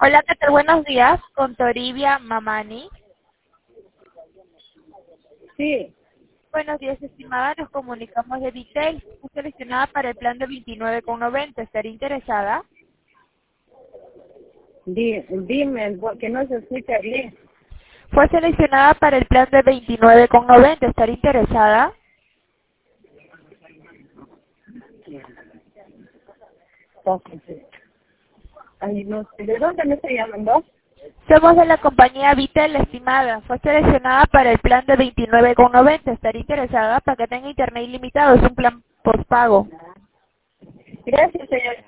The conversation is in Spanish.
Hola, ¿qué tal? Buenos días, con Toribia Mamani. Sí, Buenos días, estimada. Nos comunicamos de Vitel. Fue seleccionada para el plan de 29,90. ¿Estaría interesada? dime, porque no se escucha bien. Fue seleccionada para el plan de 29,90. ¿Estaría interesada? Entonces, ay, no sé, ¿de dónde me está llamando? Somos de la compañía Vitel, estimada. Fue seleccionada para el plan de 29,90. ¿Estaría interesada? Para que tenga internet ilimitado. Es un plan postpago. Gracias, señor.